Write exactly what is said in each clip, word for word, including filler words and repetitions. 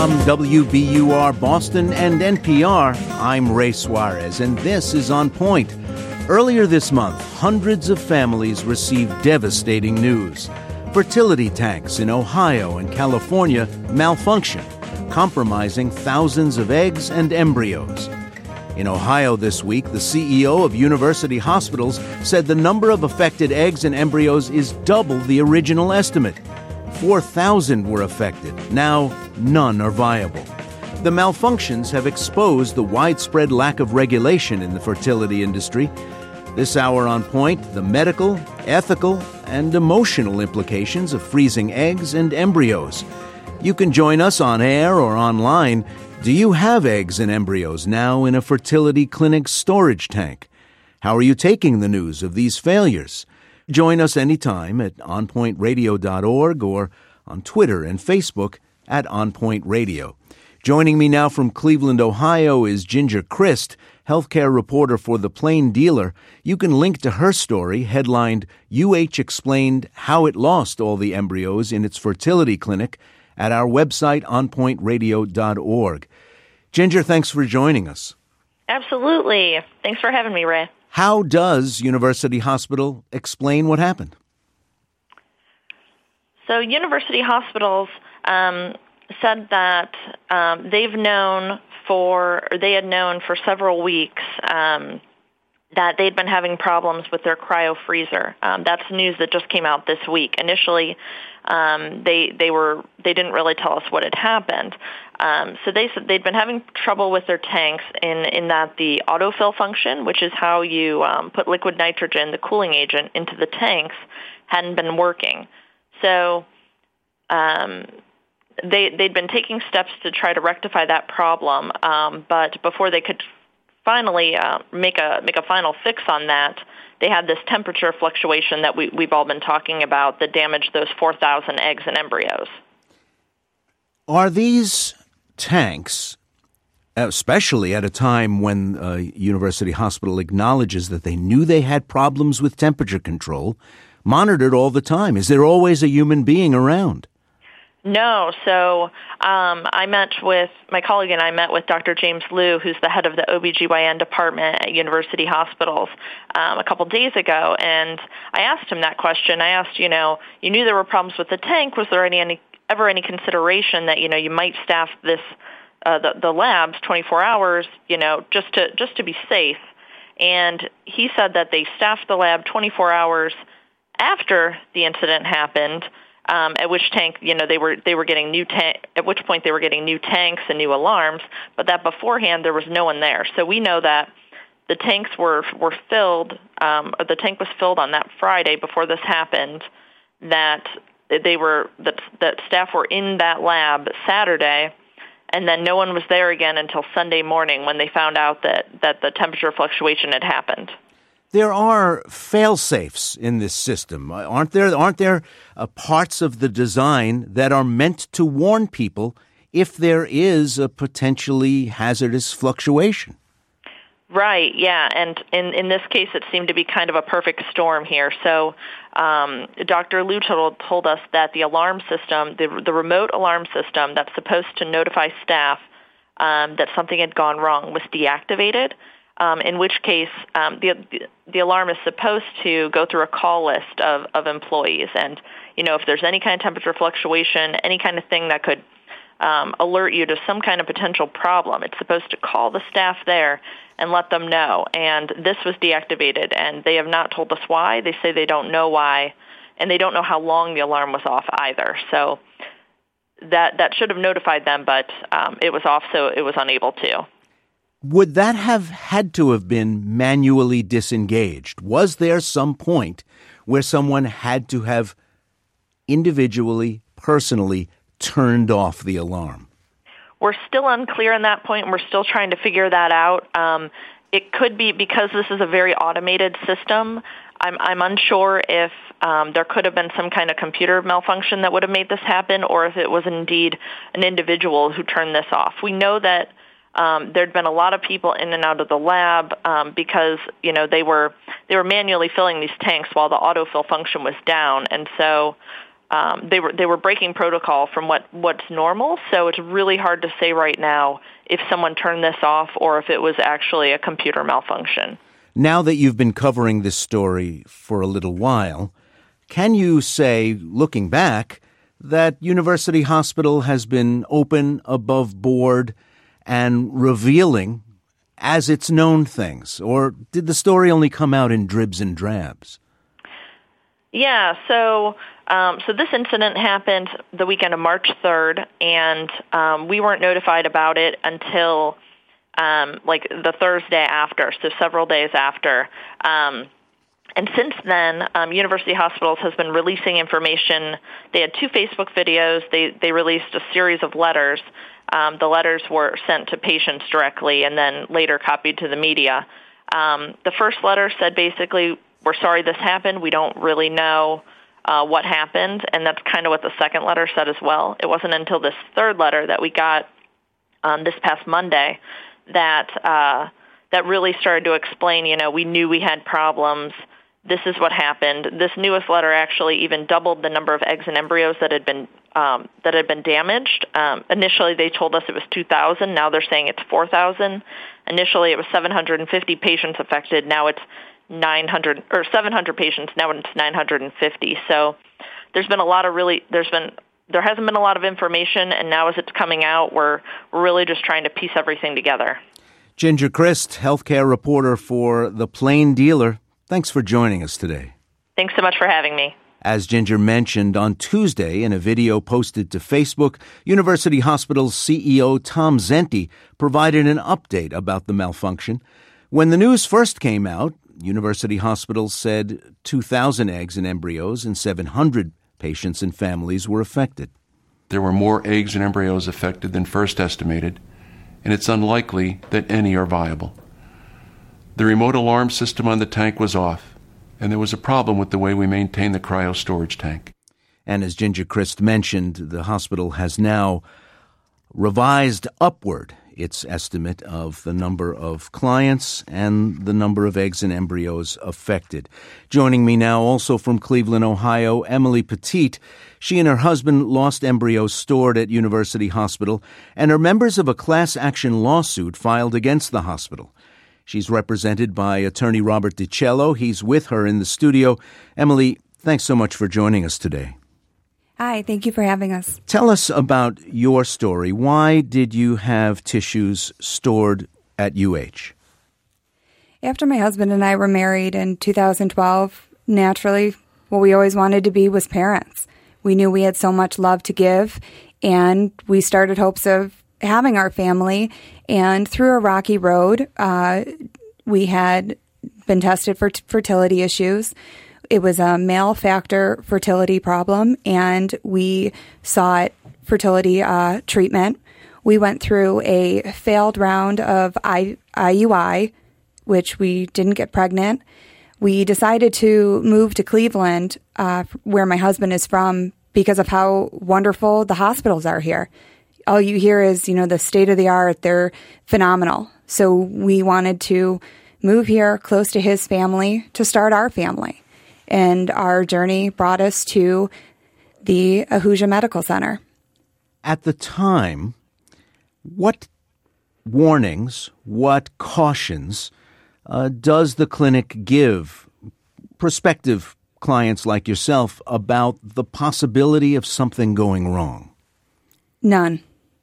From W B U R Boston and N P R, I'm Ray Suarez, and this is On Point. Earlier this month, hundreds of families received devastating news. Fertility tanks in Ohio and California malfunctioned, compromising thousands of eggs and embryos. In Ohio this week, the C E O of University Hospitals said the number of affected eggs and embryos is double the original estimate. four thousand were affected. Now, none are viable. The malfunctions have exposed the widespread lack of regulation in the fertility industry. This hour on Point, the medical, ethical, and emotional implications of freezing eggs and embryos. You can join us on air or online. Do you have eggs and embryos now in a fertility clinic storage tank? How are you taking the news of these failures? Join us anytime at on point radio dot org or on Twitter and Facebook at onpointradio. Joining me now from Cleveland, Ohio is Ginger Christ, healthcare reporter for The Plain Dealer. You can link to her story headlined, U H Explained How It Lost All the Embryos in Its Fertility Clinic at our website, on point radio dot org. Ginger, thanks for joining us. Absolutely. Thanks for having me, Ray. How does University Hospital explain what happened? So University Hospitals um, said that um, they've known for, or they had known for several weeks um, that they'd been having problems with their cryo freezer. Um, that's news that just came out this week. Initially, um, they they were they didn't really tell us what had happened. Um, so they said they'd been having trouble with their tanks in, in that the autofill function, which is how you um, put liquid nitrogen, the cooling agent, into the tanks, hadn't been working. So um, they, they'd been taking steps to try to rectify that problem, um, but before they could finally uh, make a make a final fix on that, they had this temperature fluctuation that we, we've all been talking about that damaged those four thousand eggs and embryos. Are these tanks, especially at a time when uh, University Hospital acknowledges that they knew they had problems with temperature control, monitored all the time? Is there always a human being around? No. So um, I met with, my colleague and I met with Doctor James Liu, who's the head of the O B G Y N department at University Hospitals, um, a couple days ago, and I asked him that question. I asked, you know, you knew there were problems with the tank. Was there any, any ever any consideration that, you know, you might staff this, uh, the, the labs twenty-four hours, you know, just to just to be safe? And he said that they staffed the lab twenty-four hours after the incident happened. Um, at which tank, you know, they were they were getting new ta- at which point they were getting new tanks and new alarms, but that beforehand there was no one there. So we know that the tanks were were filled. Um, or the tank was filled on that Friday before this happened. That they were that that staff were in that lab Saturday, and then no one was there again until Sunday morning when they found out that that the temperature fluctuation had happened. There are fail-safes in this system, aren't there? Aren't there uh, parts of the design that are meant to warn people if there is a potentially hazardous fluctuation? Right, yeah, and in, in this case it seemed to be kind of a perfect storm here. So um, Doctor Liu told, told us that the alarm system, the, the remote alarm system that's supposed to notify staff um, that something had gone wrong was deactivated. Um, in which case um, the, the the alarm is supposed to go through a call list of, of employees. And, you know, if there's any kind of temperature fluctuation, any kind of thing that could um, alert you to some kind of potential problem, it's supposed to call the staff there and let them know. And this was deactivated, and they have not told us why. They say they don't know why, and they don't know how long the alarm was off either. So that, that should have notified them, but um, it was off, so it was unable to. Would that have had to have been manually disengaged? Was there some point where someone had to have individually, personally turned off the alarm? We're still unclear on that point, and we're still trying to figure that out. Um, it could be because this is a very automated system. I'm, I'm unsure if um, there could have been some kind of computer malfunction that would have made this happen, or if it was indeed an individual who turned this off. We know that Um, there'd been a lot of people in and out of the lab um, because, you know, they were they were manually filling these tanks while the autofill function was down, and so um, they were they were breaking protocol from what, what's normal. So it's really hard to say right now if someone turned this off or if it was actually a computer malfunction. Now that you've been covering this story for a little while, can you say, looking back, that University Hospital has been open, above board, and revealing as it's known things? Or did the story only come out in dribs and drabs? Yeah, so um, so this incident happened the weekend of March third, and um, we weren't notified about it until um, like the Thursday after, so several days after. Um, and since then, um, University Hospitals has been releasing information. They had two Facebook videos. They they released a series of letters. Um, the letters were sent to patients directly and then later copied to the media. Um, the first letter said basically, we're sorry this happened. We don't really know uh, what happened, and that's kind of what the second letter said as well. It wasn't until this third letter that we got um, this past Monday that uh, that really started to explain, you know, we knew we had problems. This is what happened. This newest letter actually even doubled the number of eggs and embryos that had been um, that had been damaged. Um, initially, they told us it was two thousand. Now they're saying it's four thousand. Initially, it was seven hundred fifty patients affected. Now it's nine hundred or seven hundred patients. Now it's nine hundred fifty. So there's been a lot of really there's been there hasn't been a lot of information, and now as it's coming out, we're we're really just trying to piece everything together. Ginger Christ, healthcare reporter for The Plain Dealer. Thanks for joining us today. Thanks so much for having me. As Ginger mentioned, on Tuesday, in a video posted to Facebook, University Hospital's C E O Tom Zenti provided an update about the malfunction. When the news first came out, University Hospital said two thousand eggs and embryos and seven hundred patients and families were affected. There were more eggs and embryos affected than first estimated, and it's unlikely that any are viable. The remote alarm system on the tank was off, and there was a problem with the way we maintain the cryo storage tank. And as Ginger Christ mentioned, the hospital has now revised upward its estimate of the number of clients and the number of eggs and embryos affected. Joining me now also from Cleveland, Ohio, Emily Petit. She and her husband lost embryos stored at University Hospital and are members of a class action lawsuit filed against the hospital. She's represented by attorney Robert DiCello. He's with her in the studio. Emily, thanks so much for joining us today. Hi, thank you for having us. Tell us about your story. Why did you have tissues stored at U H? After my husband and I were married in two thousand twelve, naturally, what we always wanted to be was parents. We knew we had so much love to give, and we started hopes of having our family. And through a rocky road, uh, we had been tested for t- fertility issues. It was a male factor fertility problem, and we sought fertility uh, treatment. We went through a failed round of I- IUI, which we didn't get pregnant. We decided to move to Cleveland, uh, where my husband is from, because of how wonderful the hospitals are here. All you hear is, you know, the state of the art. They're phenomenal. So we wanted to move here close to his family to start our family. And our journey brought us to the Ahuja Medical Center. At the time, what warnings, what cautions uh, does the clinic give prospective clients like yourself about the possibility of something going wrong? None.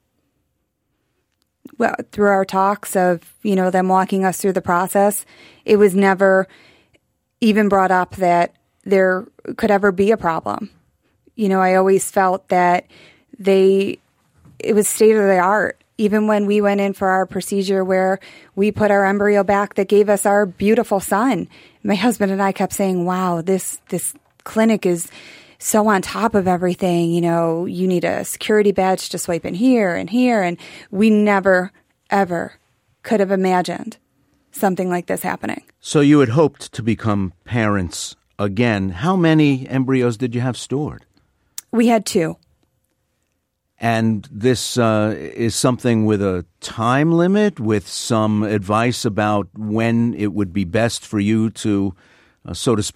Well, through our talks of, you know, them walking us through the process, it was never even brought up that there could ever be a problem. You know, I always felt that they, it was state of the art. Even when we went in for our procedure where we put our embryo back that gave us our beautiful son, my husband and I kept saying, wow, this, this clinic is so on top of everything. You know, you need a security badge to swipe in here and here. And we never, ever could have imagined something like this happening. So you had hoped to become parents again. How many embryos did you have stored? We had two. And this uh, is something with a time limit, with some advice about when it would be best for you to, uh, so to speak,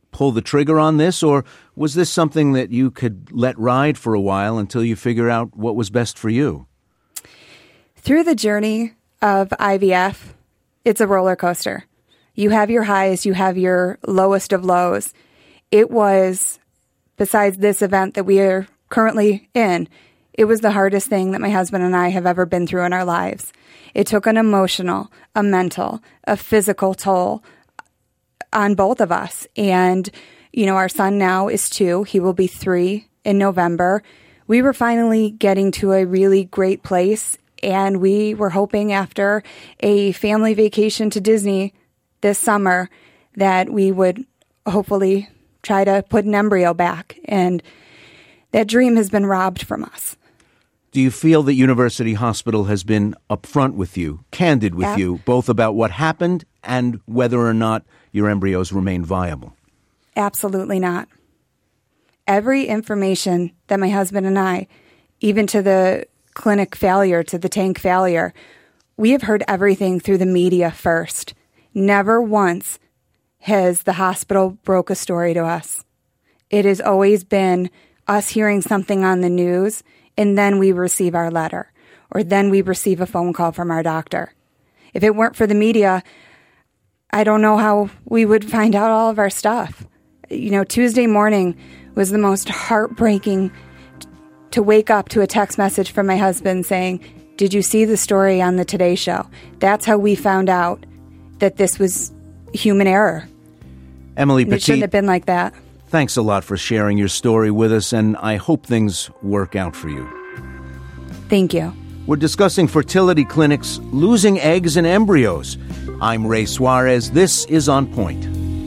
pull the trigger on this, or was this something that you could let ride for a while until you figure out what was best for you? Through the journey of I V F, it's a roller coaster. You have your highs, you have your lowest of lows. It was, besides this event that we are currently in, it was the hardest thing that my husband and I have ever been through in our lives. It took an emotional, a mental, a physical toll on both of us. And, you know, our son now is two. He will be three in November. We were finally getting to a really great place, and we were hoping after a family vacation to Disney this summer that we would hopefully try to put an embryo back. And that dream has been robbed from us. Do you feel that University Hospital has been upfront with you, candid with Yeah. you, both about what happened and whether or not your embryos remain viable? Absolutely not. Every information that my husband and I, even to the clinic failure, to the tank failure, we have heard everything through the media first. Never once has the hospital broke a story to us. It has always been us hearing something on the news, and then we receive our letter, or then we receive a phone call from our doctor. If it weren't for the media, I don't know how we would find out all of our stuff. You know, Tuesday morning was the most heartbreaking t- to wake up to a text message from my husband saying, "Did you see the story on the Today Show?" That's how we found out that this was human error. Emily And it shouldn't Petit, have been like that. thanks a lot for sharing your story with us, and I hope things work out for you. Thank you. We're discussing fertility clinics losing eggs and embryos. I'm Ray Suarez. This is On Point.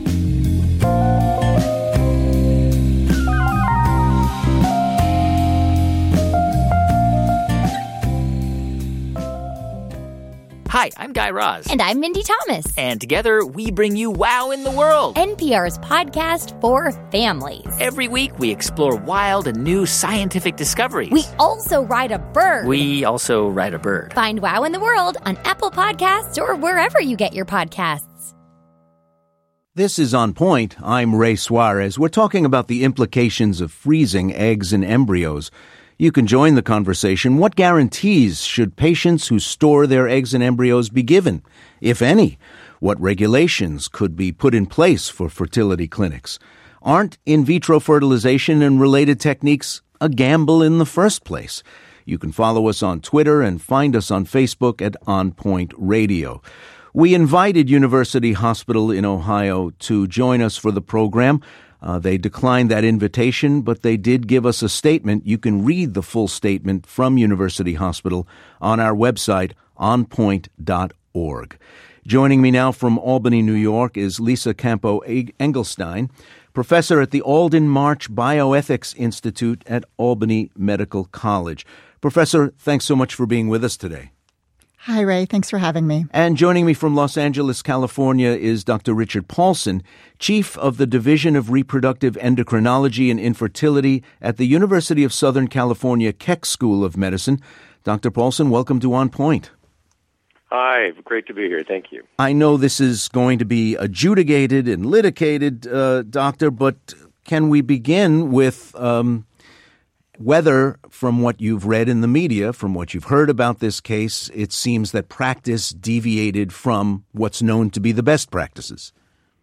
Hi, I'm Guy Raz. And I'm Mindy Thomas. And together, we bring you Wow in the World. N P R's podcast for families. Every week, we explore wild and new scientific discoveries. We also ride a bird. We also ride a bird. Find Wow in the World on Apple Podcasts or wherever you get your podcasts. This is On Point. I'm Ray Suarez. We're talking about the implications of freezing eggs and embryos. You can join the conversation. What guarantees should patients who store their eggs and embryos be given, if any? What regulations could be put in place for fertility clinics? Aren't in vitro fertilization and related techniques a gamble in the first place? You can follow us on Twitter and find us on Facebook at On Point Radio. We invited University Hospital in Ohio to join us for the program. Uh, they declined that invitation, but they did give us a statement. You can read the full statement from University Hospital on our website, on point dot org. Joining me now from Albany, New York, is Lisa Campo Engelstein, professor at the Alden March Bioethics Institute at Albany Medical College. Professor, thanks so much for being with us today. Hi, Ray. Thanks for having me. And joining me from Los Angeles, California, is Doctor Richard Paulson, Chief of the Division of Reproductive Endocrinology and Infertility at the University of Southern California Keck School of Medicine. Doctor Paulson, welcome to On Point. Hi, great to be here. Thank you. I know this is going to be adjudicated and litigated, uh, Doctor, but can we begin with um, whether, from what you've read in the media, from what you've heard about this case, it seems that practice deviated from what's known to be the best practices?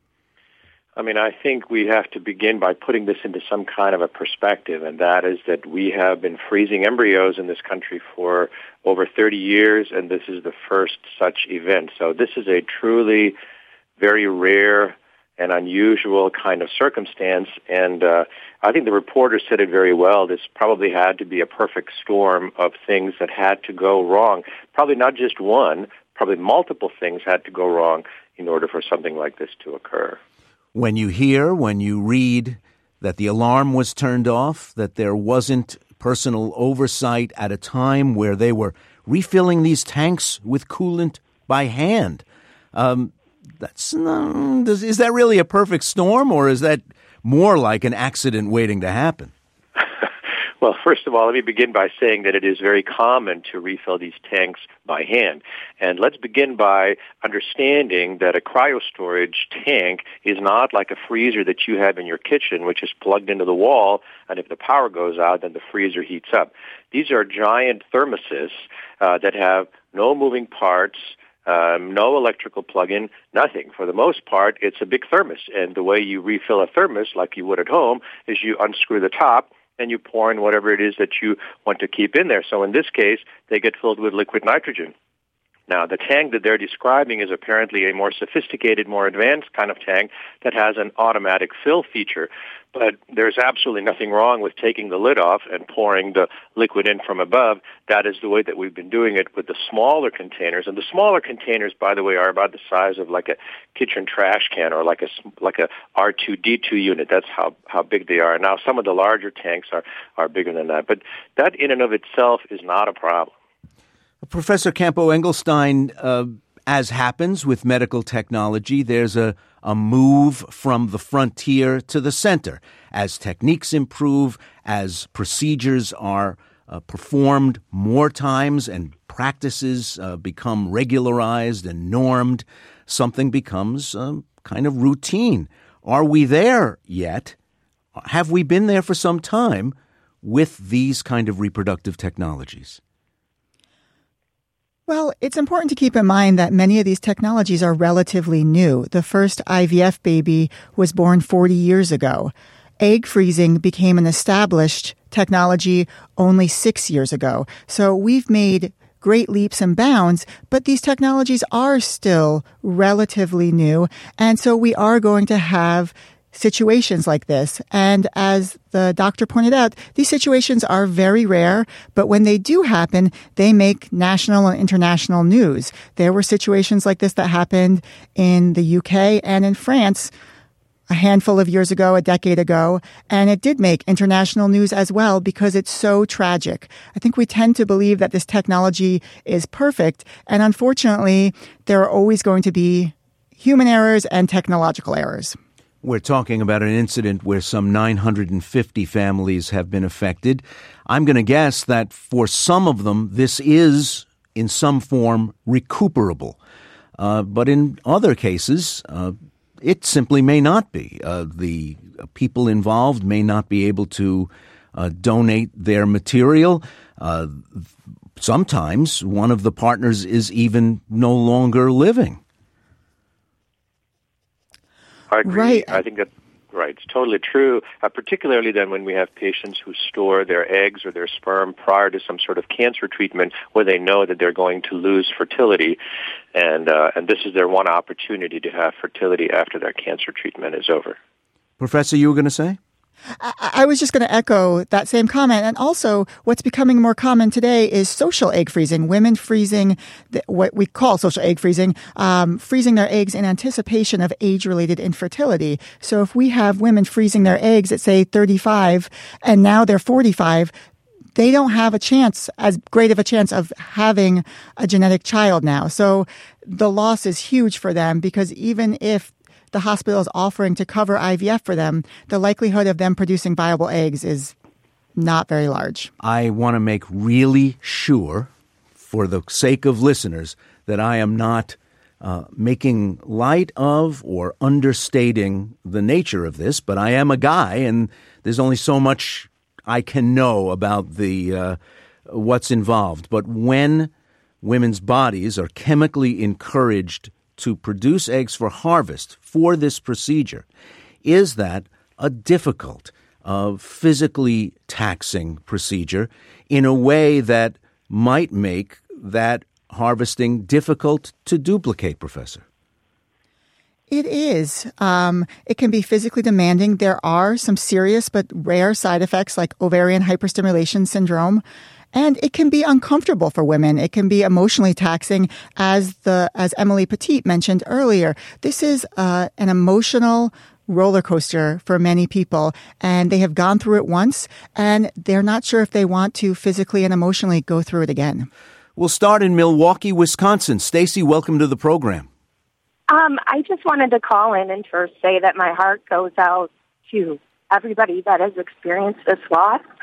I mean, I think we have to begin by putting this into some kind of a perspective, and that is that we have been freezing embryos in this country for over thirty years, and this is the first such event. So this is a truly very rare and unusual kind of circumstance, and uh, I think the reporter said it very well. This probably had to be a perfect storm of things that had to go wrong. Probably not just one, probably multiple things had to go wrong in order for something like this to occur. When you hear, when you read that the alarm was turned off, that there wasn't personal oversight at a time where they were refilling these tanks with coolant by hand, um, that's um, does, is that really a perfect storm, or is that more like an accident waiting to happen? Well, first of all, let me begin by saying that it is very common to refill these tanks by hand. And let's begin by understanding that a cryostorage tank is not like a freezer that you have in your kitchen, which is plugged into the wall, and if the power goes out, then the freezer heats up. These are giant thermoses uh, that have no moving parts, Um, no electrical plug-in, nothing. For the most part, it's a big thermos. And the way you refill a thermos, like you would at home, is you unscrew the top and you pour in whatever it is that you want to keep in there. So in this case, they get filled with liquid nitrogen. Now, the tank that they're describing is apparently a more sophisticated, more advanced kind of tank that has an automatic fill feature. But there's absolutely nothing wrong with taking the lid off and pouring the liquid in from above. That is the way that we've been doing it with the smaller containers. And the smaller containers, by the way, are about the size of like a kitchen trash can or like a, like a R two D two unit. That's how, how big they are. Now, some of the larger tanks are, are bigger than that. But that in and of itself is not a problem. Professor Campo Engelstein, uh, as happens with medical technology, there's a, a move from the frontier to the center. As techniques improve, as procedures are uh, performed more times and practices uh, become regularized and normed, something becomes um, kind of routine. Are we there yet? Have we been there for some time with these kind of reproductive technologies? Well, it's important to keep in mind that many of these technologies are relatively new. The first I V F baby was born forty years ago. Egg freezing became an established technology only six years ago. So we've made great leaps and bounds, but these technologies are still relatively new. And so we are going to have situations like this. And as the doctor pointed out, these situations are very rare, but when they do happen, they make national and international news. There were situations like this that happened in the U K and in France a handful of years ago, a decade ago, and it did make international news as well because it's so tragic. I think we tend to believe that this technology is perfect, and unfortunately, there are always going to be human errors and technological errors. We're talking about an incident where some nine hundred fifty families have been affected. I'm going to guess that for some of them, this is, in some form, recuperable. Uh, but in other cases, uh, it simply may not be. Uh, the people involved may not be able to uh, donate their material. Uh, sometimes one of the partners is even no longer living. I agree. Right. I think that's right. It's totally true, uh, particularly then when we have patients who store their eggs or their sperm prior to some sort of cancer treatment where they know that they're going to lose fertility, and uh, and this is their one opportunity to have fertility after their cancer treatment is over. Professor, you were going to say? I was just going to echo that same comment. And also, what's becoming more common today is social egg freezing. Women freezing, what we call social egg freezing, um, freezing their eggs in anticipation of age-related infertility. So if we have women freezing their eggs at, say, thirty-five, and now they're forty-five, they don't have a chance, as great of a chance of having a genetic child now. So the loss is huge for them because even if the hospital is offering to cover I V F for them, the likelihood of them producing viable eggs is not very large. I want to make really sure, for the sake of listeners, that I am not uh, making light of or understating the nature of this, but I am a guy, and there's only so much I can know about the uh, what's involved. But when women's bodies are chemically encouraged to produce eggs for harvest for this procedure, is that a difficult, uh, physically taxing procedure in a way that might make that harvesting difficult to duplicate, Professor? It is. Um, it can be physically demanding. There are some serious but rare side effects like ovarian hyperstimulation syndrome. And it can be uncomfortable for women. It can be emotionally taxing, as the as Emily Petit mentioned earlier. This is uh, an emotional roller coaster for many people, and they have gone through it once, and they're not sure if they want to physically and emotionally go through it again. We'll start in Milwaukee, Wisconsin. Stacy, welcome to the program. Um, I just wanted to call in and first say that my heart goes out to everybody that has experienced this loss.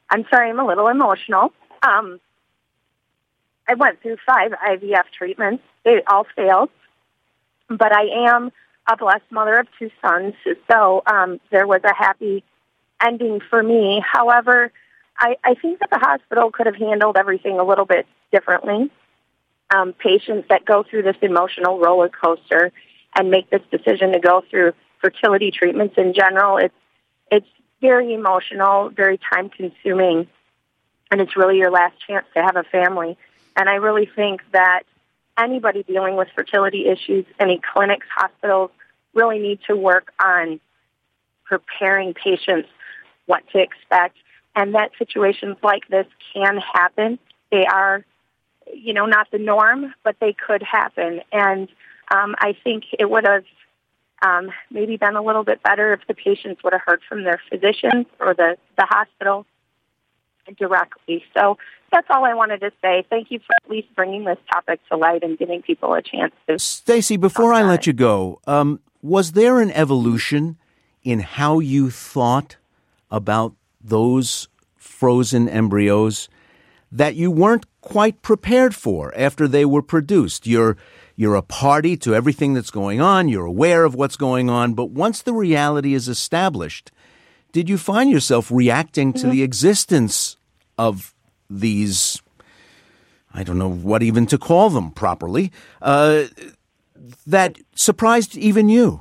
I'm sorry, I'm a little emotional. Um, I went through five I V F treatments. They all failed. But I am a blessed mother of two sons, so um, there was a happy ending for me. However, I, I think that the hospital could have handled everything a little bit differently. Um, patients that go through this emotional roller coaster and make this decision to go through fertility treatments in general, it's it's very emotional, very time-consuming, and it's really your last chance to have a family. And I really think that anybody dealing with fertility issues, any clinics, hospitals, really need to work on preparing patients what to expect, and that situations like this can happen. They are, you know, not the norm, but they could happen. And um, I think it would have um, maybe been a little bit better if the patients would have heard from their physicians or the, the hospital directly. So that's all I wanted to say. Thank you for at least bringing this topic to light and giving people a chance to. Stacy, before I let you go, um, was there an evolution in how you thought about those frozen embryos that you weren't quite prepared for after they were produced? You're you're a party to everything that's going on. You're aware of what's going on. But once the reality is established, did you find yourself reacting to mm-hmm. the existence of these, I don't know what even to call them properly, uh, that surprised even you?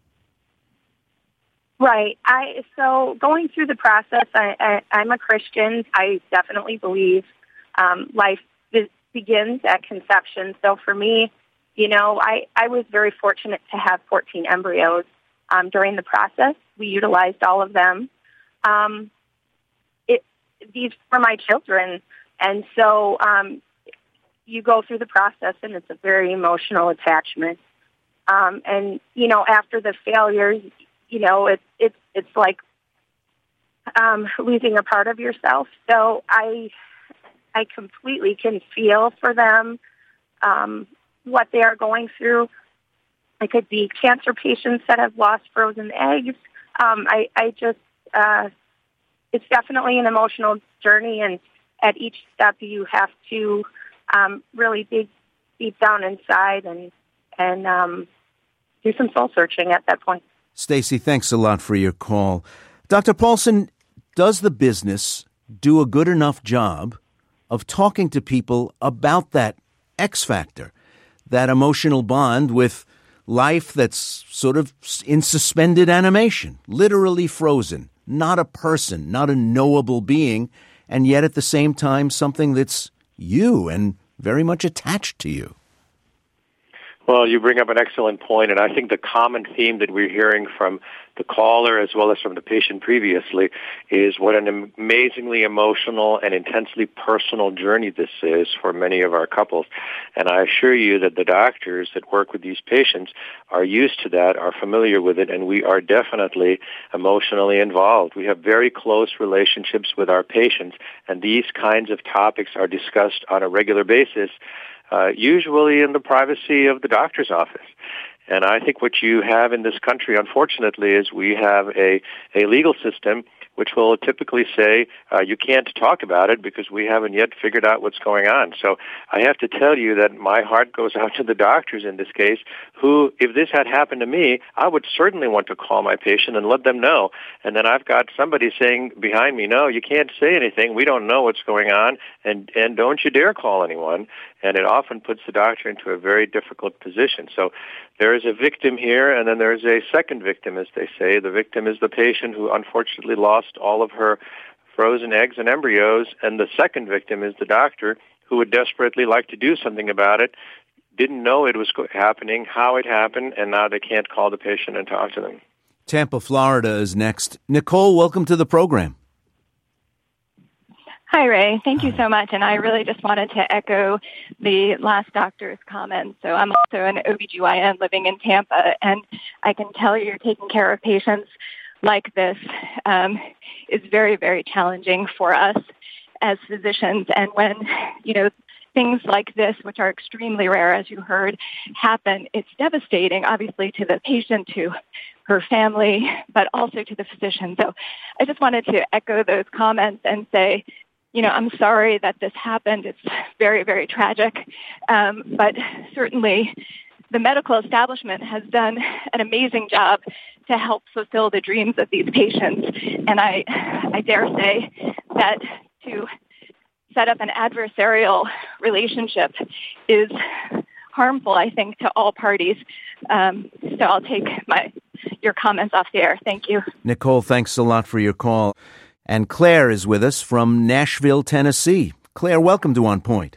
Right. I so going through the process, I, I, I'm a Christian. I definitely believe um, life be- begins at conception. So for me, you know, I, I was very fortunate to have fourteen embryos um, during the process. We utilized all of them. Um, it these were my children, and so um, you go through the process, and it's a very emotional attachment. Um, and you know, after the failures, you know, it's it's it's like um, losing a part of yourself. So I I completely can feel for them um, what they are going through. It could be cancer patients that have lost frozen eggs. Um, I I just uh, it's definitely an emotional journey, and at each step you have to um, really dig deep down inside and and um, do some soul searching at that point. Stacy, thanks a lot for your call. Doctor Paulson, does the business do a good enough job of talking to people about that X factor, that emotional bond with life that's sort of in suspended animation, literally frozen, not a person, not a knowable being, and yet at the same time something that's you and very much attached to you? Well, you bring up an excellent point, and I think the common theme that we're hearing from the caller as well as from the patient previously is what an amazingly emotional and intensely personal journey this is for many of our couples. And I assure you that the doctors that work with these patients are used to that, are familiar with it, and we are definitely emotionally involved. We have very close relationships with our patients, and these kinds of topics are discussed on a regular basis, Uh, usually in the privacy of the doctor's office. And I think what you have in this country, unfortunately, is we have a, a legal system which will typically say uh, you can't talk about it because we haven't yet figured out what's going on. So I have to tell you that my heart goes out to the doctors in this case who, if this had happened to me, I would certainly want to call my patient and let them know. And then I've got somebody saying behind me, no, you can't say anything. We don't know what's going on, and, and don't you dare call anyone. And it often puts the doctor into a very difficult position. So there is a victim here, and then there's a second victim, as they say. The victim is the patient who unfortunately lost all of her frozen eggs and embryos, and the second victim is the doctor who would desperately like to do something about it, didn't know it was happening, how it happened, and now they can't call the patient and talk to them. Tampa, Florida is next. Nicole, welcome to the program. Hi, Ray. Thank you so much. And I really just wanted to echo the last doctor's comments. So I'm also an O B G Y N living in Tampa, and I can tell you taking care of patients like this um, is very, very challenging for us as physicians. And when, you know, things like this, which are extremely rare, as you heard, happen, it's devastating, obviously, to the patient who her family, but also to the physician. So I just wanted to echo those comments and say, you know, I'm sorry that this happened. It's very, very tragic. Um, but certainly the medical establishment has done an amazing job to help fulfill the dreams of these patients. And I, I dare say that to set up an adversarial relationship is harmful, I think, to all parties. Um, so I'll take my your comments off the air. Thank you. Nicole, thanks a lot for your call. And Claire is with us from Nashville, Tennessee. Claire, welcome to On Point.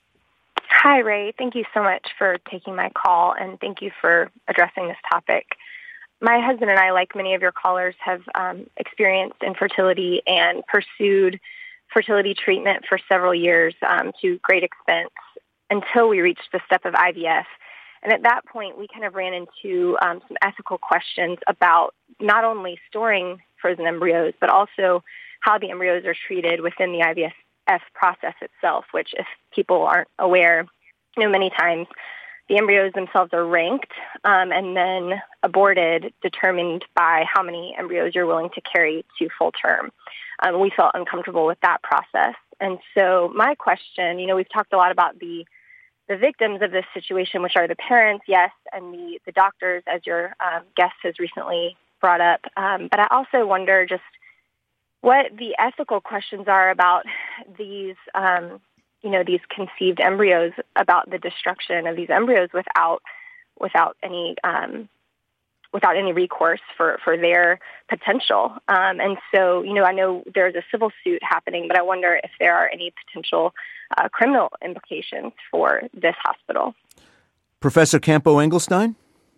Hi, Ray. Thank you so much for taking my call, and thank you for addressing this topic. My husband and I, like many of your callers, have um, experienced infertility and pursued fertility treatment for several years um, to great expense until we reached the step of I V F. And at that point, we kind of ran into um, some ethical questions about not only storing frozen embryos, but also how the embryos are treated within the I V F process itself, which, if people aren't aware, you know, many times the embryos themselves are ranked um, and then aborted, determined by how many embryos you're willing to carry to full term. Um, we felt uncomfortable with that process. And so my question, you know, we've talked a lot about the the victims of this situation, which are the parents, yes, and the, the doctors, as your um, guest has recently brought up. Um, but I also wonder just what the ethical questions are about these, um, you know, these conceived embryos, about the destruction of these embryos without without any um, without any recourse for, for their potential. Um, and so, you know, I know there's a civil suit happening, but I wonder if there are any potential uh, criminal implications for this hospital. Professor Campo Engelstein?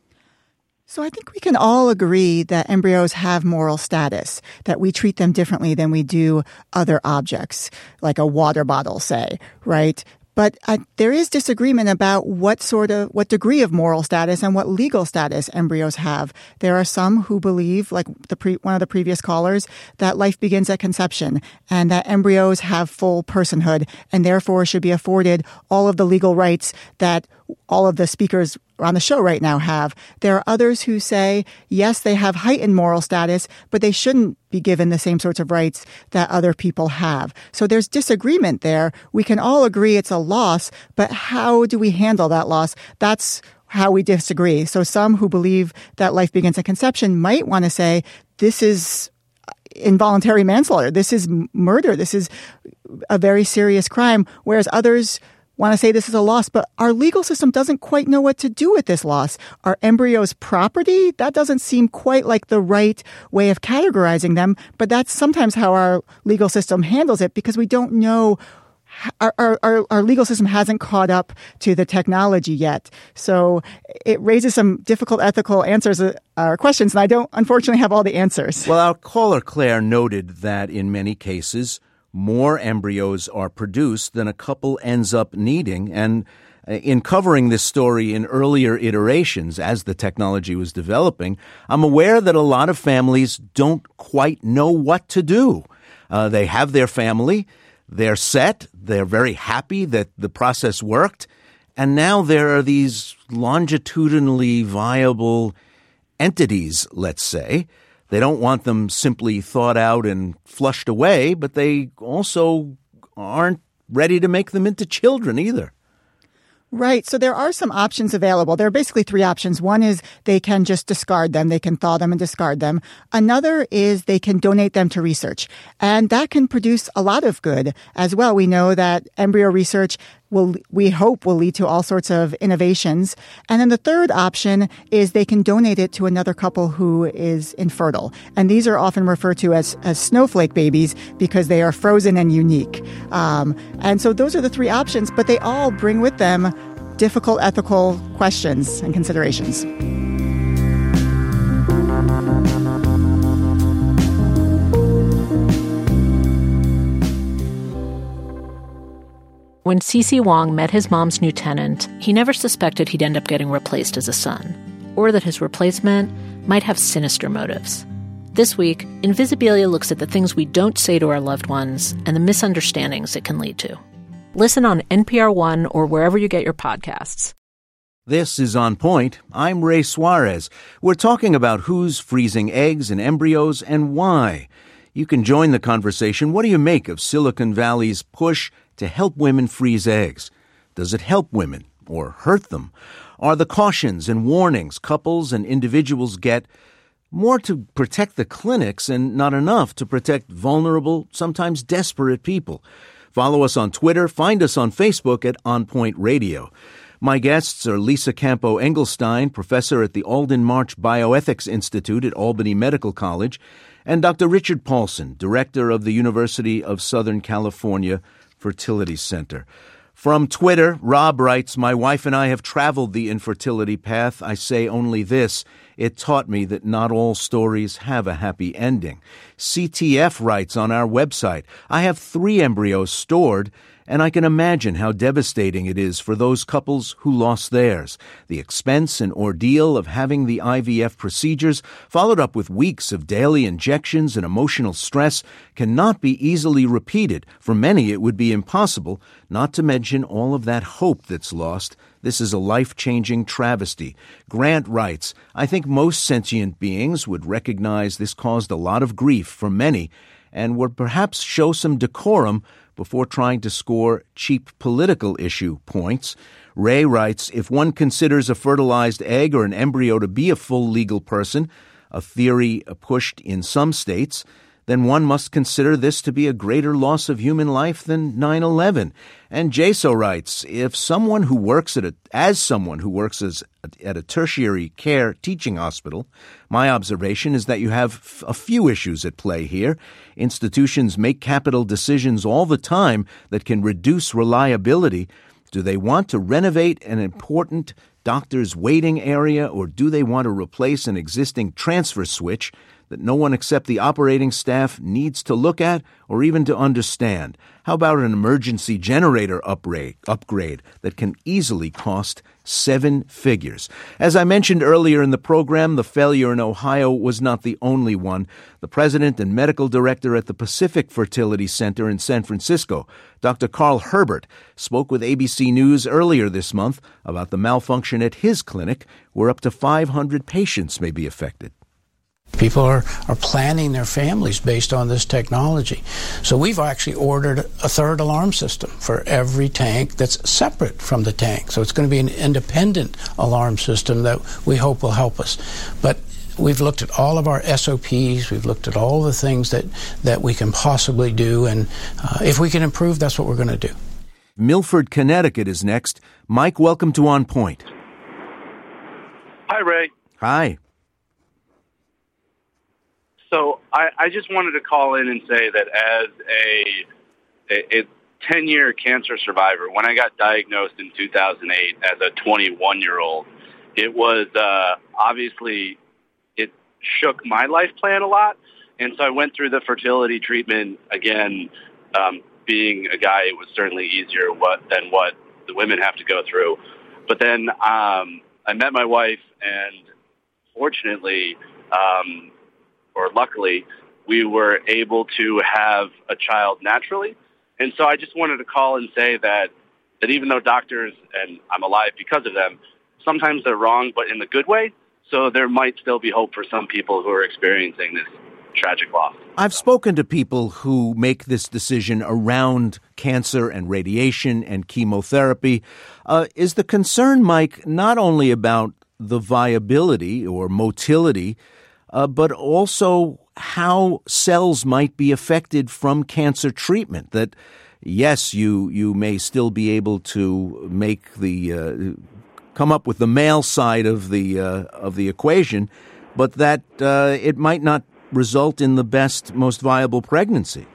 So I think we can all agree that embryos have moral status, that we treat them differently than we do other objects, like a water bottle, say, right? But uh, there is disagreement about what sort of, what degree of moral status and what legal status embryos have. There are some who believe, like the pre, one of the previous callers, that life begins at conception and that embryos have full personhood and therefore should be afforded all of the legal rights that all of the speakers on the show right now have. There are others who say, yes, they have heightened moral status, but they shouldn't be given the same sorts of rights that other people have. So there's disagreement there. We can all agree it's a loss, but how do we handle that loss? That's how we disagree. So some who believe that life begins at conception might want to say, this is involuntary manslaughter. This is murder. This is a very serious crime. Whereas others want to say this is a loss, but our legal system doesn't quite know what to do with this loss. Are embryos property? That doesn't seem quite like the right way of categorizing them, but that's sometimes how our legal system handles it because we don't know. Our, our, our legal system hasn't caught up to the technology yet. So it raises some difficult ethical answers or uh, questions, and I don't, unfortunately, have all the answers. Well, our caller, Claire, noted that in many cases, more embryos are produced than a couple ends up needing. And in covering this story in earlier iterations as the technology was developing, I'm aware that a lot of families don't quite know what to do. Uh, they have their family, they're set, they're very happy that the process worked, and now there are these longitudinally viable entities, let's say. They don't want them simply thought out and flushed away, but they also aren't ready to make them into children either. Right. So there are some options available. There are basically three options. One is they can just discard them. They can thaw them and discard them. Another is they can donate them to research. And that can produce a lot of good as well. We know that embryo research will, we hope, will lead to all sorts of innovations. And then the third option is they can donate it to another couple who is infertile. And these are often referred to as, as snowflake babies because they are frozen and unique. Um, and so those are the three options, but they all bring with them difficult ethical questions and considerations. When Cece Wong met his mom's new tenant, he never suspected he'd end up getting replaced as a son, or that his replacement might have sinister motives. This week, Invisibilia looks at the things we don't say to our loved ones and the misunderstandings it can lead to. Listen on N P R One or wherever you get your podcasts. This is On Point. I'm Ray Suarez. We're talking about who's freezing eggs and embryos and why. You can join the conversation. What do you make of Silicon Valley's push to help women freeze eggs? Does it help women or hurt them? Are the cautions and warnings couples and individuals get more to protect the clinics and not enough to protect vulnerable, sometimes desperate people? Follow us on Twitter. Find us on Facebook at On Point Radio. My guests are Lisa Campo Engelstein, professor at the Alden March Bioethics Institute at Albany Medical College, and Doctor Richard Paulson, director of the University of Southern California Fertility Center. From Twitter, Rob writes, "My wife and I have traveled the infertility path. I say only this. It taught me that not all stories have a happy ending." C T F writes on our website, "I have three embryos stored, and I can imagine how devastating it is for those couples who lost theirs. The expense and ordeal of having the I V F procedures, followed up with weeks of daily injections and emotional stress, cannot be easily repeated. For many, it would be impossible, not to mention all of that hope that's lost. This is a life-changing travesty." Grant writes, "I think most sentient beings would recognize this caused a lot of grief for many and would perhaps show some decorum before trying to score cheap political issue points." Ray writes, "If one considers a fertilized egg or an embryo to be a full legal person, a theory pushed in some states, then one must consider this to be a greater loss of human life than nine eleven. And Jaso writes, "If someone who works at a, as someone who works as at a tertiary care teaching hospital, my observation is that you have f- a few issues at play here. Institutions make capital decisions all the time that can reduce reliability. Do they want to renovate an important doctor's waiting area, or do they want to replace an existing transfer switch that no one except the operating staff needs to look at or even to understand? How about an emergency generator upgrade, upgrade that can easily cost seven figures?" As I mentioned earlier in the program, the failure in Ohio was not the only one. The president and medical director at the Pacific Fertility Center in San Francisco, Doctor Carl Herbert, spoke with A B C News earlier this month about the malfunction at his clinic, where up to five hundred patients may be affected. People are, are planning their families based on this technology. So we've actually ordered a third alarm system for every tank that's separate from the tank. So it's going to be an independent alarm system that we hope will help us. But we've looked at all of our S O Ps. We've looked at all the things that, that we can possibly do. And uh, if we can improve, that's what we're going to do. Milford, Connecticut is next. Mike, welcome to On Point. Hi, Ray. Hi. So I, I just wanted to call in and say that as a, a, a ten-year cancer survivor, when I got diagnosed in two thousand eight as a twenty-one-year-old, it was uh, obviously, it shook my life plan a lot. And so I went through the fertility treatment. Again, um, being a guy, it was certainly easier what, than what the women have to go through. But then um, I met my wife, and fortunately, um, or luckily, we were able to have a child naturally. And so I just wanted to call and say that, that even though doctors, and I'm alive because of them, sometimes they're wrong, but in the good way. So there might still be hope for some people who are experiencing this tragic loss. I've spoken to people who make this decision around cancer and radiation and chemotherapy. Uh, is the concern, Mike, not only about the viability or motility, Uh, but also how cells might be affected from cancer treatment? That, yes, you you may still be able to make the uh, come up with the male side of the uh, of the equation, but that uh, it might not result in the best, most viable pregnancy.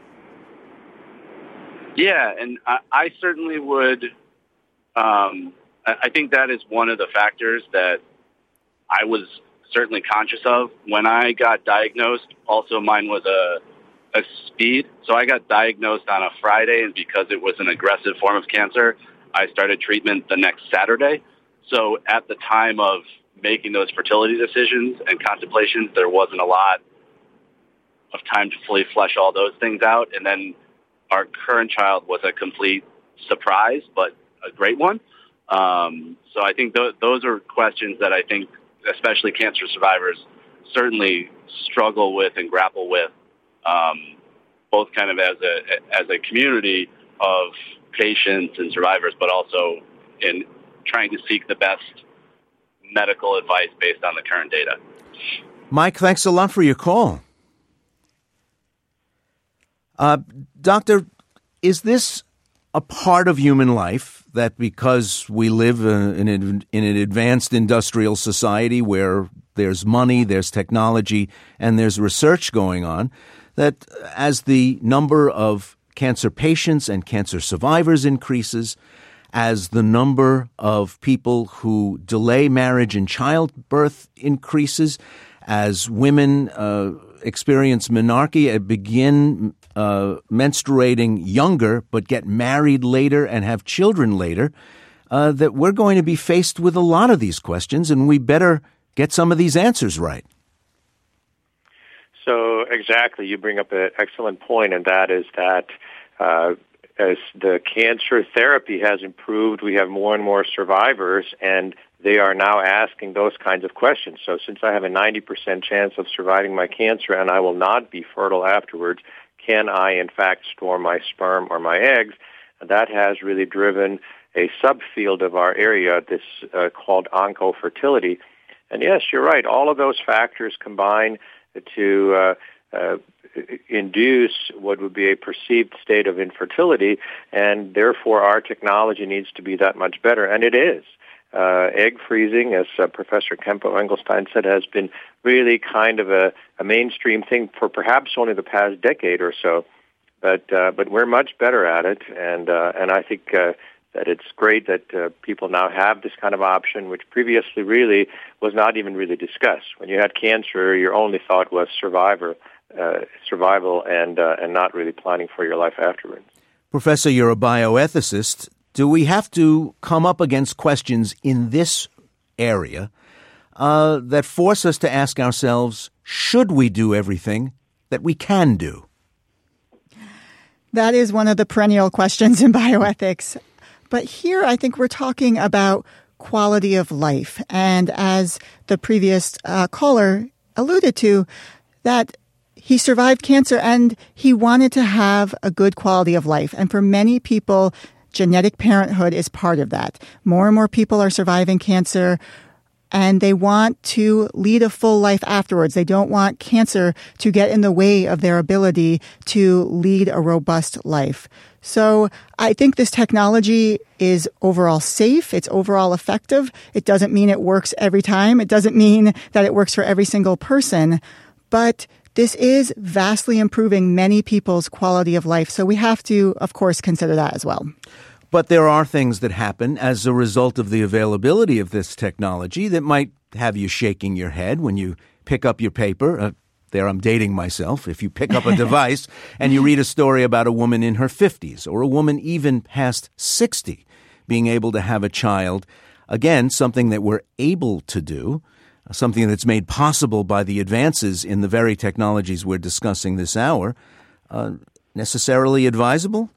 Yeah, and I, I certainly would. Um, I, I think that is one of the factors that I was certainly conscious of when I got diagnosed. Also, mine was a, a speed. So I got diagnosed on a Friday, and because it was an aggressive form of cancer, I started treatment the next Saturday. So at the time of making those fertility decisions and contemplations, there wasn't a lot of time to fully flesh all those things out. And then our current child was a complete surprise, but a great one. Um, so I think th- those are questions that I think, especially cancer survivors, certainly struggle with and grapple with, um, both kind of as a as a community of patients and survivors, but also in trying to seek the best medical advice based on the current data. Mike, thanks a lot for your call. Uh, Doctor, is this a part of human life that because we live uh, in, an, in an advanced industrial society where there's money, there's technology, and there's research going on, that as the number of cancer patients and cancer survivors increases, as the number of people who delay marriage and childbirth increases, as women uh, experience menarche and begin uh, menstruating younger but get married later and have children later, uh, that we're going to be faced with a lot of these questions, and we better get some of these answers right. So exactly, you bring up an excellent point, and that is that uh, as the cancer therapy has improved, we have more and more survivors, and they are now asking those kinds of questions. So since I have a ninety percent chance of surviving my cancer and I will not be fertile afterwards, can I in fact store my sperm or my eggs? And that has really driven a subfield of our area, this uh, called oncofertility. And yes, you're right, all of those factors combine to uh, uh, induce what would be a perceived state of infertility, and therefore our technology needs to be that much better, and it is. Uh, egg freezing, as uh, Professor Kempo Engelstein said, has been really kind of a, a mainstream thing for perhaps only the past decade or so, but uh, but we're much better at it, and uh, and I think uh, that it's great that uh, people now have this kind of option, which previously really was not even really discussed. When you had cancer, your only thought was survivor, uh, survival, and uh, and not really planning for your life afterwards. Professor, you're a bioethicist. Do we have to come up against questions in this area uh, that force us to ask ourselves, should we do everything that we can do? That is one of the perennial questions in bioethics. But here I think we're talking about quality of life. And as the previous uh, caller alluded to, that he survived cancer and he wanted to have a good quality of life. And for many people, genetic parenthood is part of that. More and more people are surviving cancer, and they want to lead a full life afterwards. They don't want cancer to get in the way of their ability to lead a robust life. So I think this technology is overall safe. It's overall effective. It doesn't mean it works every time. It doesn't mean that it works for every single person. But this is vastly improving many people's quality of life. So we have to, of course, consider that as well. But there are things that happen as a result of the availability of this technology that might have you shaking your head when you pick up your paper. Uh, there, I'm dating myself. If you pick up a device and you read a story about a woman in her fifties or a woman even past sixty being able to have a child, again, something that we're able to do, something that's made possible by the advances in the very technologies we're discussing this hour, uh, necessarily advisable?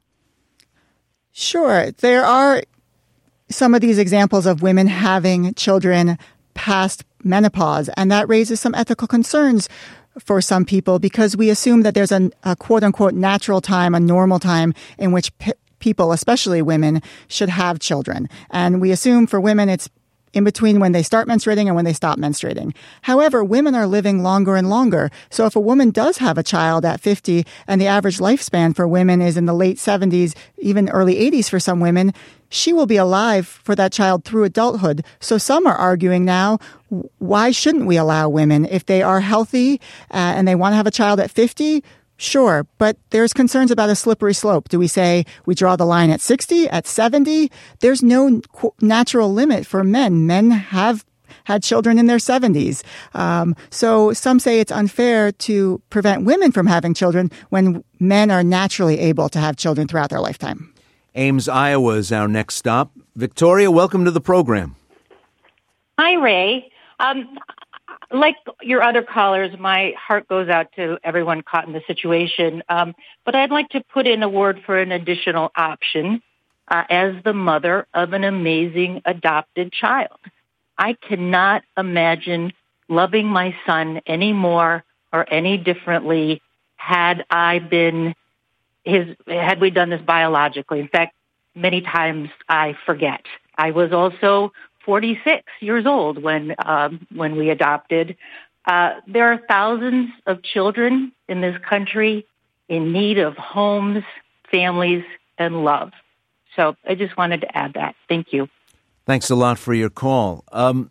Sure. There are some of these examples of women having children past menopause, and that raises some ethical concerns for some people because we assume that there's a, a quote-unquote natural time, a normal time in which p- people, especially women, should have children. And we assume for women it's in between when they start menstruating and when they stop menstruating. However, women are living longer and longer. So if a woman does have a child at fifty and the average lifespan for women is in the late seventies, even early eighties for some women, she will be alive for that child through adulthood. So some are arguing now, why shouldn't we allow women, if they are healthy uh, and they want to have a child at fifty, sure, but there's concerns about a slippery slope. Do we say we draw the line at sixty, at seventy? There's no natural limit for men. Men have had children in their seventies. Um, so some say it's unfair to prevent women from having children when men are naturally able to have children throughout their lifetime. Ames, Iowa is our next stop. Victoria, welcome to the program. Hi, Ray. Um, Like your other callers, my heart goes out to everyone caught in the situation. Um, but I'd like to put in a word for an additional option. uh, as the mother of an amazing adopted child. I cannot imagine loving my son any more or any differently had I been his, had we done this biologically. In fact, many times I forget. I was also forty-six years old when um, when we adopted. Uh, there are thousands of children in this country in need of homes, families, and love. So I just wanted to add that. Thank you. Thanks a lot for your call. Um,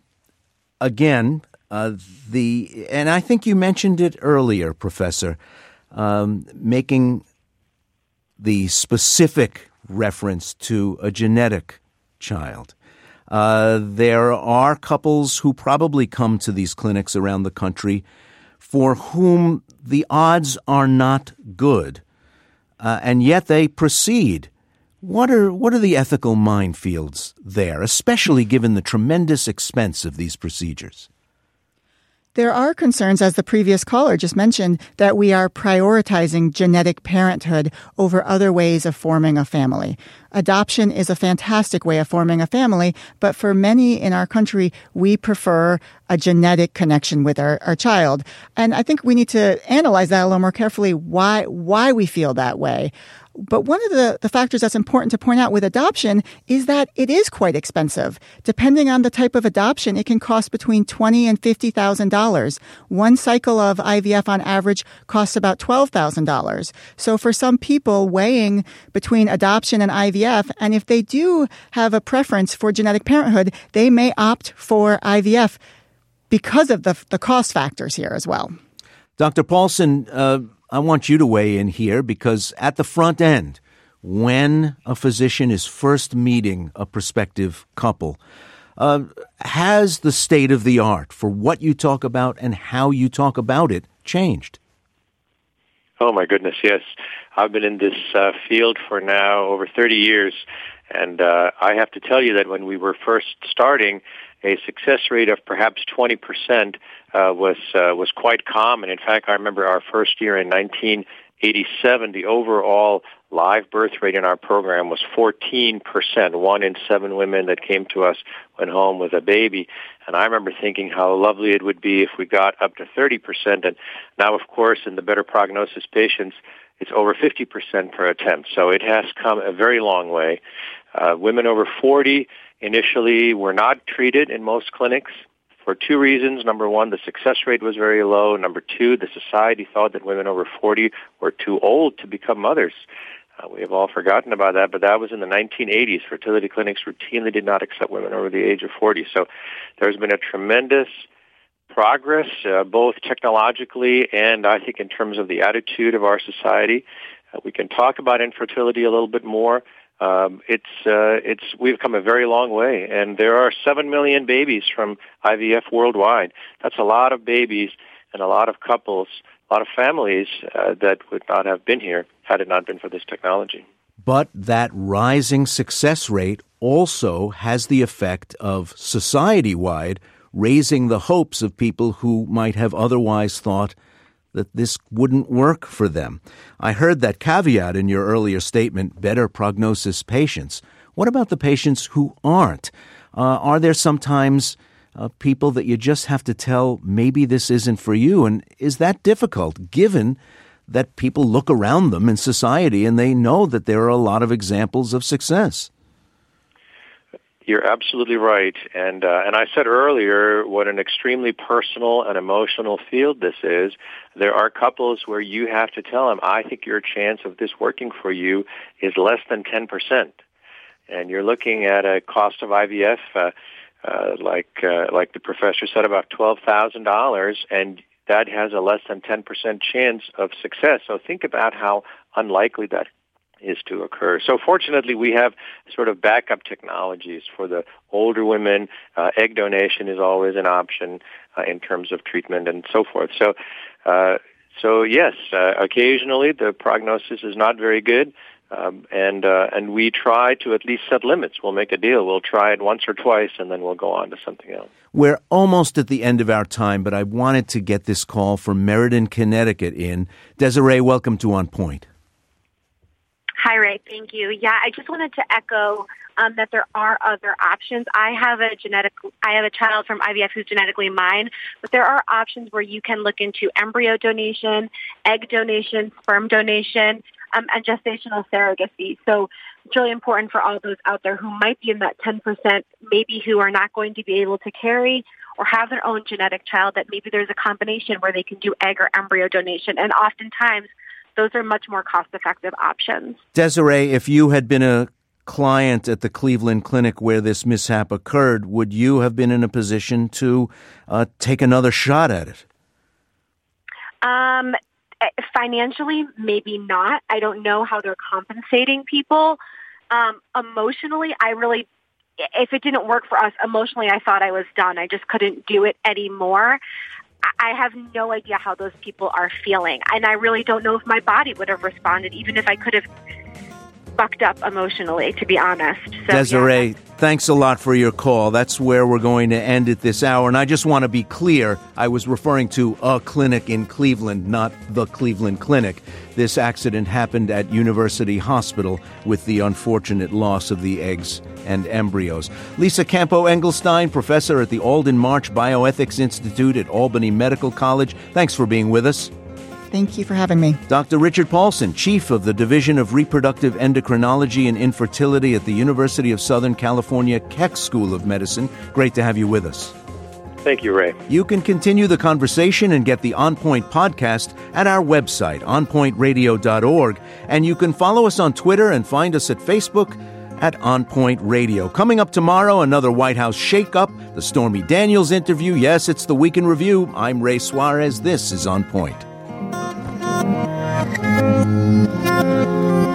again, uh, the and I think you mentioned it earlier, Professor, um, making the specific reference to a genetic child. Uh, there are couples who probably come to these clinics around the country for whom the odds are not good, uh, and yet they proceed. What are what are the ethical minefields there, especially given the tremendous expense of these procedures? There are concerns, as the previous caller just mentioned, that we are prioritizing genetic parenthood over other ways of forming a family. Adoption is a fantastic way of forming a family, but for many in our country, we prefer a genetic connection with our, our child. And I think we need to analyze that a little more carefully, why why we feel that way. But one of the, the factors that's important to point out with adoption is that it is quite expensive. Depending on the type of adoption, it can cost between twenty thousand dollars and fifty thousand dollars. One cycle of I V F on average costs about twelve thousand dollars. So for some people weighing between adoption and I V F, and if they do have a preference for genetic parenthood, they may opt for I V F because of the, the cost factors here as well. Doctor Paulson, uh, I want you to weigh in here because at the front end, when a physician is first meeting a prospective couple, uh, has the state of the art for what you talk about and how you talk about it changed? Oh, my goodness, yes. I've been in this uh, field for now over thirty years, and uh, I have to tell you that when we were first starting, a success rate of perhaps twenty percent uh, was uh, was quite common. In fact, I remember our first year in nineteen eighty-seven, the overall live birth rate in our program was fourteen percent. One in seven women that came to us went home with a baby. And I remember thinking how lovely it would be if we got up to thirty percent. And now, of course, in the better prognosis patients, it's over fifty percent per attempt. So it has come a very long way. Uh, women over forty initially were not treated in most clinics for two reasons. Number one, the success rate was very low. Number two, the society thought that women over forty were too old to become mothers. Uh, we have all forgotten about that, but that was in the nineteen eighties. Fertility clinics routinely did not accept women over the age of forty. So there's been a tremendous progress, uh, both technologically and I think in terms of the attitude of our society. Uh, we can talk about infertility a little bit more. Um, it's uh, it's we've come a very long way, and there are seven million babies from I V F worldwide. That's a lot of babies and a lot of couples, a lot of families uh, that would not have been here had it not been for this technology. But that rising success rate also has the effect of society-wide raising the hopes of people who might have otherwise thought that this wouldn't work for them. I heard that caveat in your earlier statement, better prognosis patients. What about the patients who aren't? Uh, are there sometimes uh, people that you just have to tell, maybe this isn't for you? And is that difficult, given that people look around them in society and they know that there are a lot of examples of success? You're absolutely right. And uh, and I said earlier what an extremely personal and emotional field this is. There are couples where you have to tell them, I think your chance of this working for you is less than ten percent. And you're looking at a cost of I V F, uh, uh, like uh, like the professor said, about twelve thousand dollars, and that has a less than ten percent chance of success. So think about how unlikely that is to occur. So fortunately, we have sort of backup technologies for the older women. Uh, egg donation is always an option uh, in terms of treatment and so forth. So, uh, so yes, uh, occasionally the prognosis is not very good, um, and uh, and we try to at least set limits. We'll make a deal. We'll try it once or twice, and then we'll go on to something else. We're almost at the end of our time, but I wanted to get this call from Meriden, Connecticut in. Desiree, welcome to On Point. Hi, Ray. Thank you. Yeah, I just wanted to echo um, that there are other options. I have a genetic, I have a child from I V F who's genetically mine, but there are options where you can look into embryo donation, egg donation, sperm donation, um, and gestational surrogacy. So it's really important for all those out there who might be in that ten percent, maybe who are not going to be able to carry or have their own genetic child, that maybe there's a combination where they can do egg or embryo donation. And oftentimes, those are much more cost-effective options. Desiree, if you had been a client at the Cleveland Clinic where this mishap occurred, would you have been in a position to uh, take another shot at it? Um, financially, maybe not. I don't know how they're compensating people. Um, emotionally, I really, if it didn't work for us, emotionally, I thought I was done. I just couldn't do it anymore. I have no idea how those people are feeling. And I really don't know if my body would have responded, even if I could have bucked up emotionally, to be honest. So, Desiree, yeah. Thanks a lot for your call. That's where we're going to end it this hour. And I just want to be clear, I was referring to a clinic in Cleveland, not the Cleveland Clinic. This accident happened at University Hospital with the unfortunate loss of the eggs and embryos. Lisa Campo-Engelstein, professor at the Alden March Bioethics Institute at Albany Medical College. Thanks for being with us. Thank you for having me. Doctor Richard Paulson, chief of the Division of Reproductive Endocrinology and Infertility at the University of Southern California Keck School of Medicine. Great to have you with us. Thank you, Ray. You can continue the conversation and get the On Point podcast at our website, on point radio dot org. And you can follow us on Twitter and find us at Facebook at On Point Radio. Coming up tomorrow, another White House shakeup, the Stormy Daniels interview. Yes, it's the Week in Review. I'm Ray Suarez. This is On Point.